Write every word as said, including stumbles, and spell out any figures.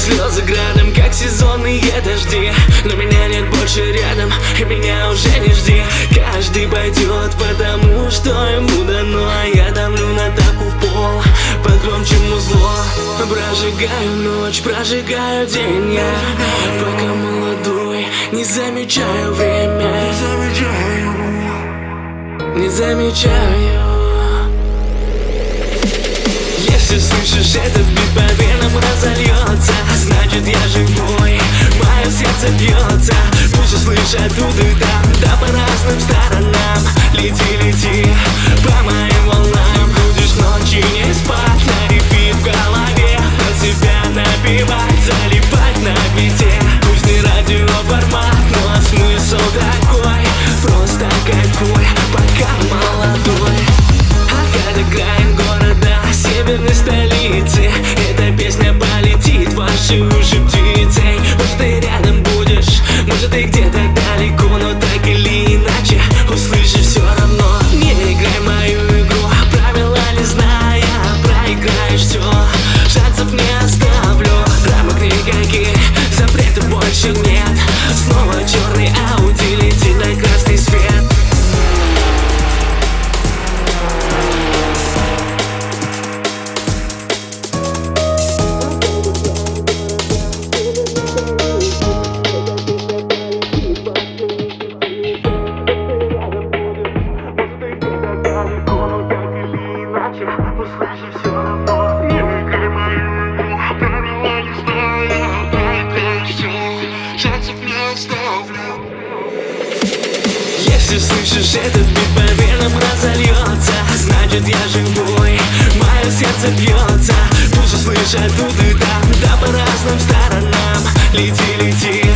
Слезы градом, как сезонные дожди, но меня нет больше рядом, и меня уже не жди. Каждый пойдет, потому что ему дано, а я давлю на тапу в пол, погромче музло. Прожигаю ночь, прожигаю день я, пока молодой, не замечаю время, не замечаю. Если слышишь этот бит, по венам разольется, значит я живой, мое сердце бьется. Пусть услышат тут и там, да по разным сторонам. Лети, лети по моим волнам, будешь ночью не спать, на репит в голове, на себя напевать, залипать на бите. Пусть не радиоформат, но смысл такой, просто кайфуй, пока молодой. Аркада Грайн города северной столицы, эта песня полетит в ваши уши птицей. Может ты рядом будешь, может ты где-то далеко, но так или иначе услышишь все равно. Не играй мою игру, правила не зная, проиграешь все, шансов не оставлю. Рамок никаких, запретов больше нет, снова черный Ауди летит на красный свет. Услышишь все равно. Не играй мою игру, правила не знаю, проиграешь все, шансов не оставлю. Если слышишь этот бит, по венам разольется, значит я живой, мое сердце бьется. Пусть услышат тут и там, да по разным сторонам. Лети, лети